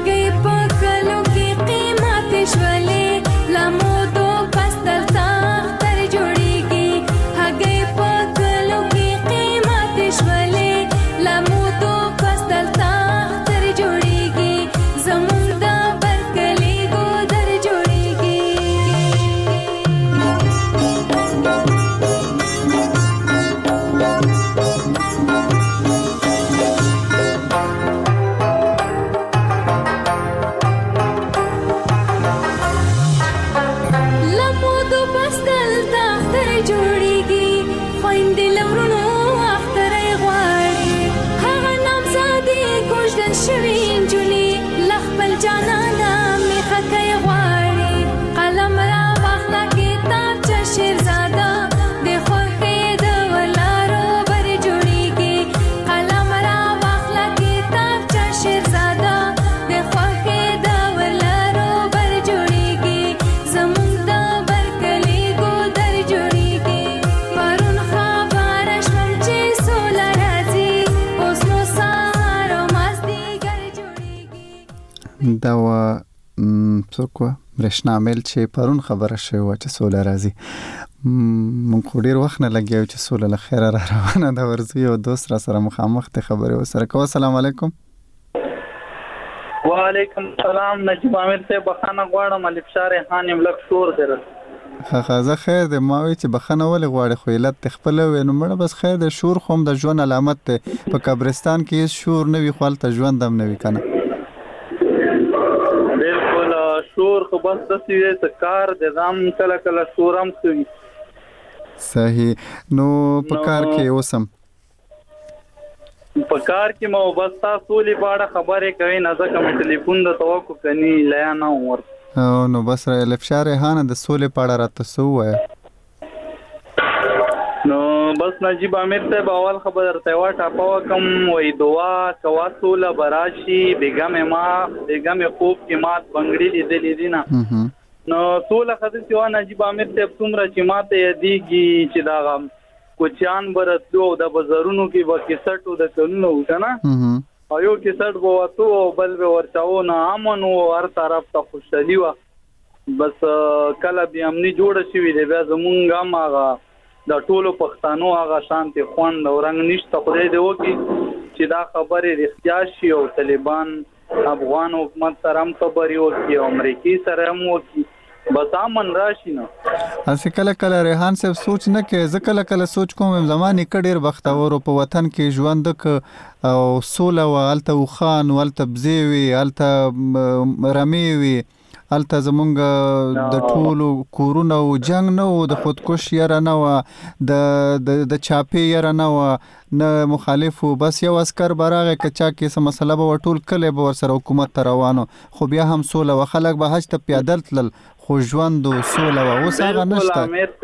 هګۍ په کلو کې قیمت شولې لمودو پستل تختر جوړیږي هګۍ په کلو کې قیمت شولې لمودو پستل تختر جوړیږي زمونږ د برکلي ګودر جوړیږي لمودو پستل تختر جوړیږي خویندې لورونو اخترې غواړي هغه نامزادې کوژدن شوي نجونې له خپل جانانه میخه کوي غواړي قلم را واخله کتابچه شیرزاده د خوښۍ د ولارو بر جوړیږي قلم را واخله کتابچه شیرزاده د خوښۍ د ولارو بر جوړیږي زمونږ د برکلي ګودر جوړیږي پرون خبره شوم چې سوله راځي اوس نو سهار او مازدیګر جوړیږي دا و څوک و برېښنا میل چې پرون خبره شوې وه چې سوله راځي مونږ خو ډېر وخت نه لګیا چې سوله له خیره را روانه ده ورځو یو دوست را سره مخامخ دی خبرې ورسره کوه السلام علیکم وعلیکم السلام نجیب عامر صاحب بخښنه غواړم الفشار ریحان یم لږ شور دی زه خیر دی ما وی چې بخښنه ولې غواړې خو علت دې خپله وې نو مړه بس خیر دی شور خو هم د ژوند علامت دی په قبرستان کې هېڅ شور نه وي خو هلته ژوند هم نه وي که نه بالکل شور خو بس داسې وی څه کار دی دا هم کله کله شور هم ښه وي صحیح نو په کار کې اوسم په کار کې مو بس تاسو ولې په اړه خبرې کوئ نه ځکه مې ټلیفون درته وکړو کني لیا نه وم ورته نو بس الفشار ریحان د سولې په اړه راته څه ووایه نو بس نجیب عامر صاحب اول خبر درته یوه ټاپه وکړم وایي دعا کوه سوله به راشي بېګمې خوب کې مات بنګړي لیدلې دي نه نو سوله ښه داسې وه نجیب عامر صاحب څومره چې ماته یادېږي چې دغه کوچیان به راتلو او د بازارونو کې به کیسټ و د کلونو و که نه او یو کیسټ به وتو او بل به ورچاو نه امن و هر طرف ته خوشحالي وه بس کله بې امني جوړه شوې دی بیا زمونږ هم هغه د ټولو پښتنو هغه شانتې خوند او رنګ نشته خدای دې وکړي چې دا خبرې رښتیا شي او طالبان افغان حکومت سره هم خبرې وکړي او امریکې سره هم وکړي بس امن راشي نه اسې کله کله ریحان صاحب سوچ نه کوي زه کله کله سوچ کوم زما نیکه ډېر بختور و په وطن کې ژوند او سوله وه هلته اوښان و هلته بزې وې هلته رمې وې هلته زمونږ د ټولو کورونه و جنګ نه و د خودکش یره نه وه د چاپې یره نه وه نه مخالف و بس یو عسکر به راغی که چا کې څه مسله به وه ټول کلی به ورسره حکومت ته روانو خو بیا هم سوله وه خلک به حج ته پیادل تلل خو ژوند و سوله وه اوس هغه نشته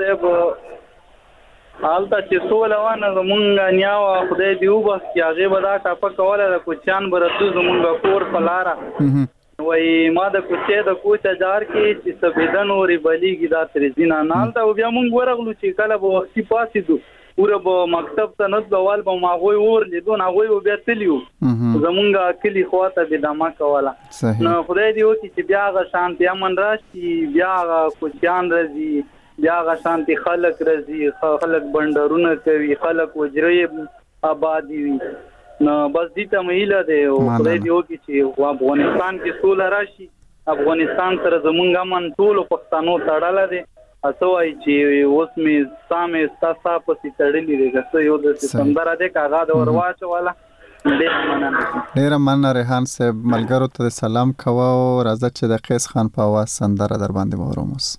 هلته چې سوله وه نه زمونږ نیا وه خدای دې وبخښي هغې به دا ټاپه کوله د کوچیان به راتلو زمونږ کور په لاره وایي ما د کوڅې د کوچ اجار کې چې سبېدن ورې بلیږي دا ترې ځینه نه هلته بیا مونږ ورغلو چې کله به وختي پاڅېدو پوره به مکتب ته نه تلو اول به م هغوی اور لیدو نو هغوی به بیا تلي وو زمونږ کلي خوا ته بېدمه کوله نو خدای دې وکړي چې بیا هغه شانتې امن راشي بیا هغه کوچیان راځي بیا هغه شانتې خلک راځي خلک بنډرونه کوي خلک وجرې آبادي وي نو بس دې ته مې هیله دی او خدای دې وکړي چې افغانستان کې سوله راشي افغانستان سره زمونږ امن ټولو پښتنو تړلی دی څه وایي چې اوس مې ستا مې ستا پسې تړلي دی که څه یو داسې سندره دی که هغه د ور واچوله ډېره مننه ریحان صاحب ملګرو ته سلام کوه او راځه چې د قیس خان په اواز سندره در باندې واورم اوس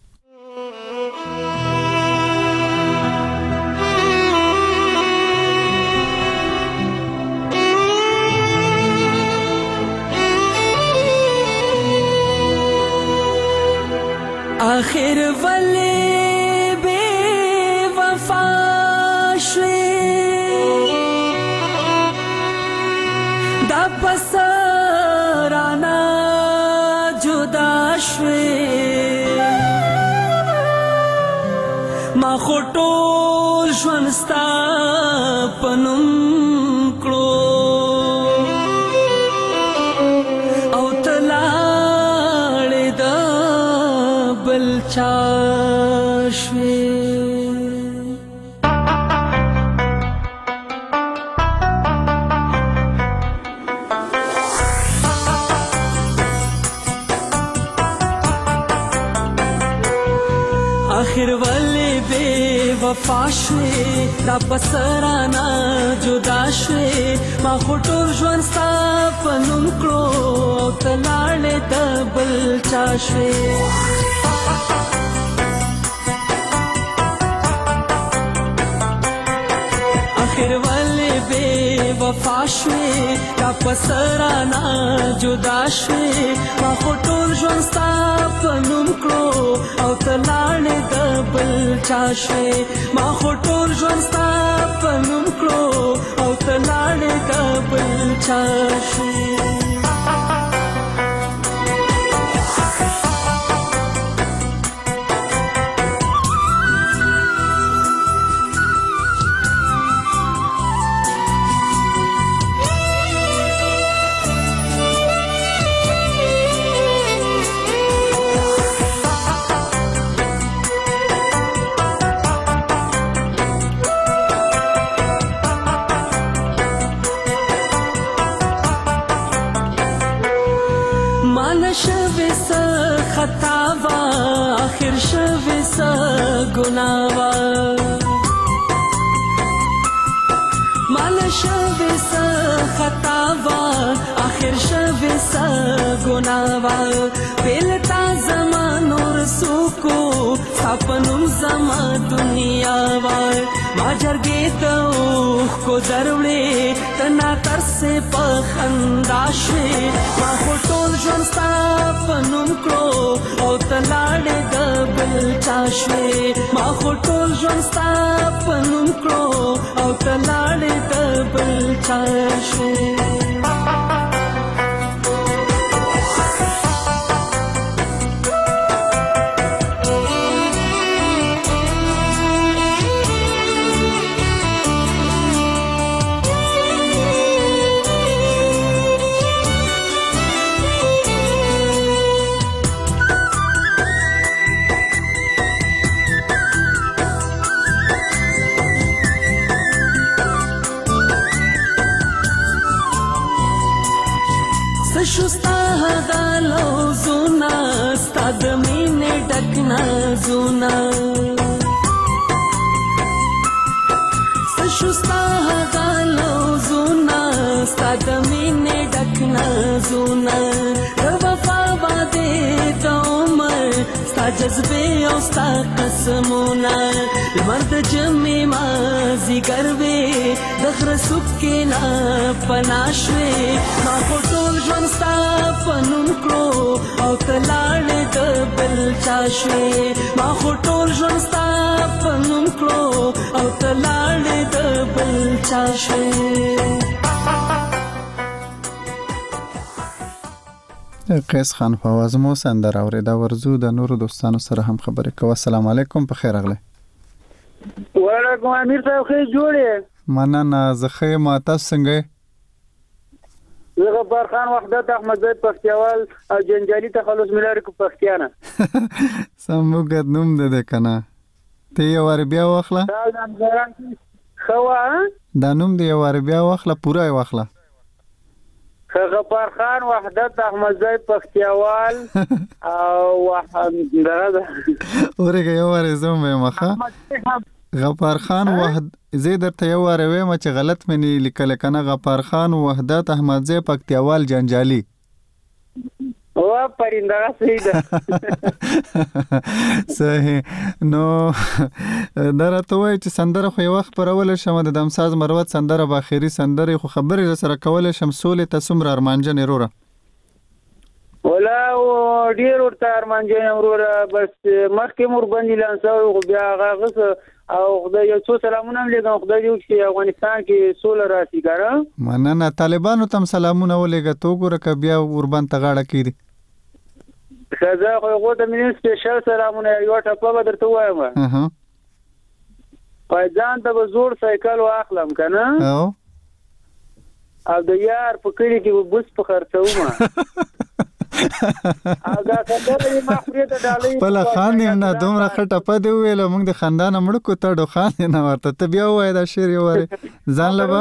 آخر ولی بے وفا شوی دا پسرانا جدا شوی ما خطول ژوندستا پنوم کړو او بل چا شوي آخر ولې بے وفا شوې دا پسرانه جدا شوې ما خو ټول ژوند ستا په نوم کړو او ته لاړې د بل چا شوې آخر ولې بے وفا شوې دا پسرانه جدا شوې ما خو ټول ژوند ستا په نوم کړو او ته لاړې د بل چا شوې ما خو ټول ژوند ستا په نوم کړو او ته لاړې د بل چا شوې خطاوا آخر شوی سا گناوا مال شوی سا خطاوا آخر شوی سا گناوا پیلتا زمان اور سوکو سپنم زما دنیا وار ما جرگی تو کو ضروری تنا تر سے پخندا شوی ما خو ټول ژوند ستا په نوم کړو او ته لاړې د بل چا شوې ما خو ټول ژوند ستا په نوم کړو او ته لاړې د بل چا شوې شستا غالو زونا ستاد مینه ډکنا زونا شستا غالو زونا ستاد مینه ډکنا زونا وفا باندې د عمر ستا جذبه او ستا قسمونه مرد جمع ما زیګروي د خر سوک کې نه پناشوي ما خو ټول ژوند ستا په نوم کړو او ته لاړې د بل چا شوې ما خو ټول ژوند ستا په نوم کړو او ته لاړې د بل چا شوې قیس خان په आवाज مو سندره اوریدا ورزو د نورو دوستانو سره هم خبرې کوي السلام علیکم په خیر اغله وعلیکم امیر صاحب خیر جوړې مننه زه خې ما تاسو څنګه زه غبار خان وحدت احمد زید پختیوال او جنجالي تخلص ملاري کو پختیانه سموګد نوم ده کنه ته یو ور بیا واخله خوا دا نوم دی یو ور بیا واخله پورا واخله غبار خان وحدت احمد زید پختیوال او درده اورګه یو ور زوم مخه غفار خان وحد زید درته یو ور وې ما چې غلط منی لیکل کنه غفار خان وحدت احمد زید پختیوال جنجالي او پرنده صحیح ده صحیح نو درته وای چې سندره خو یو وخت پرول شم د دمساز مروت سندره باخيري سندره خو خبرې سره کول شم سولې تسمر ارمانجن وروره ولا ډیر ورته ارمانجن وروره بس مخکې مور باندې لانسو بیا غاغس او خدای یو څو سلامونه لګم خدای دې چې افغانستان کې سوله راشي ګره مننه طالبانو تم سلامونه ولګه تو ګره ک بیا وربان تغاړه کړي خزا خو غوته مې سپیشل سلامونه یو ټپه به درته وایم پایځان ته به زوړ سایکل واخلم کنه او د یار په کلی کې بوس په خرڅومه هغه څنګه ما خوري ته ډالۍ بل خان نه دومره خټه پد ویل موږ د خاندان مړ کو ته ډو خان نه ورته ته بیا وای دا شعر یو وره ځان لبا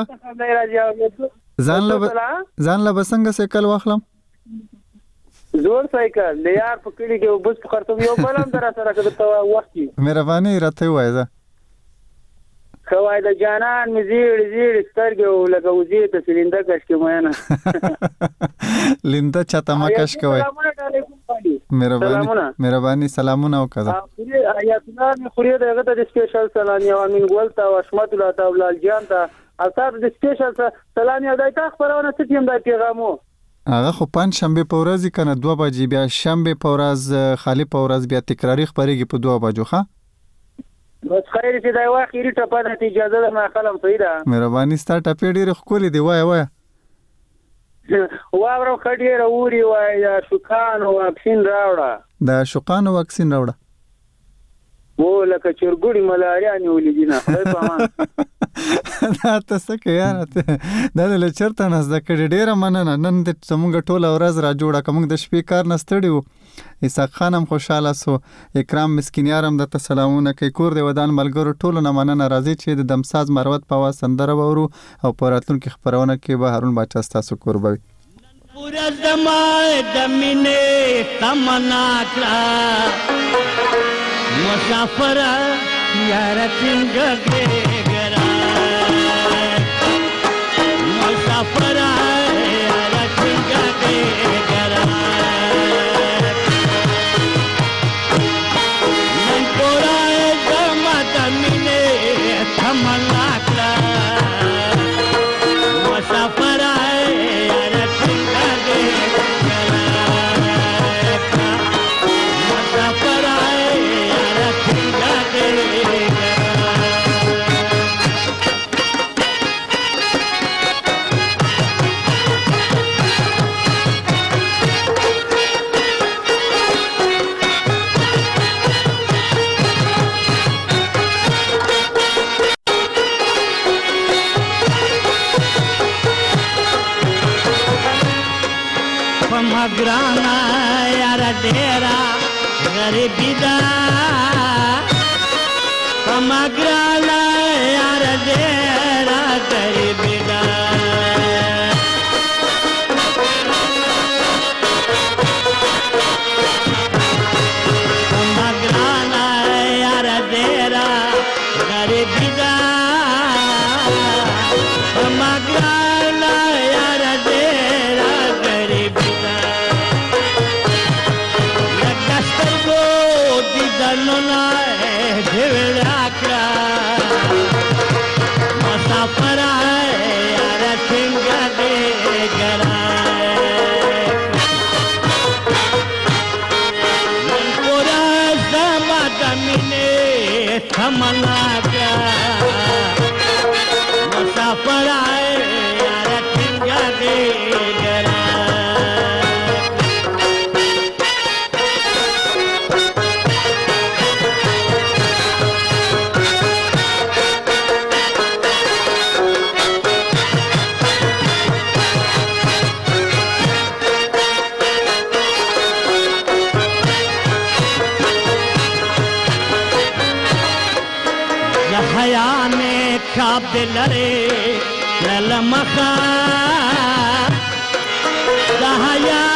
څنګه سیکل واخلم زور سایکل د یار په کلی کې وبس په خرطوم یو بلم در سره کړه وخت مهرباني راته وای ځه خوای د جانان مزیر سترګو لکه وزیر ته سلینده کش کې مینه لینده چاته ما کش کوي مهرباني سلامونه وکړه یا تاسو خوري دغه ته سپیشل سلام یو امین ګول ته وشمت الله تعالی جان ته اثر د سپیشل سلام یو دای تا خبرونه ستیم د پیغامو هغه خو پنځ شنبه په ورځ کنه 2 بجې بیا شنبه په ورځ خالی په ورځ بیا تکراری خبرېږي په 2 بجو ښه بس خیر چې دا واخیری ټپه د اجازه ده ما قلم پیدا مهرباني ستا ټپې ډېر خولې دی وای واورو خډې راوري وای یا شوکان واکسین راوړه دا شوکان واکسین راوړه وو لکه چرګوړي ملاریا نیولې دي نه خدای په امان دا تاسو کې یار ته دا له چرته نه زده کړې ډېره مننه نن د څنګه ټوله ورځ را جوړه کوم د شپې کار نه ستړیو اسحاق خانم خوشاله سو اکرام مسکینیارم د سلامونه کوي کور دی ودان ملګرو ټولو نه مننه راځي چې د دمساز مروت په واسه سندره وورو او پراتون کې خبرونه کې به هارون باچا تاسو قربوي پورا زمای د مینې تمنا کړه مسافر یار څنګه ګرا مسافر یار څنګه ګرا نن پورا زمای د مینې تمنا کړه مسافر graana yara dera garibi da pamagrana yara dera garibi da pamagrana yara dera garibi da pamagrana yara dera garibi da नोना ढेवड़ा मुसाफर यार सिंगा दे गरा पूरा समा जमीने थमना का मुसाफर यार सिंगा दे गरा खाब दिलरे ललमखा दहया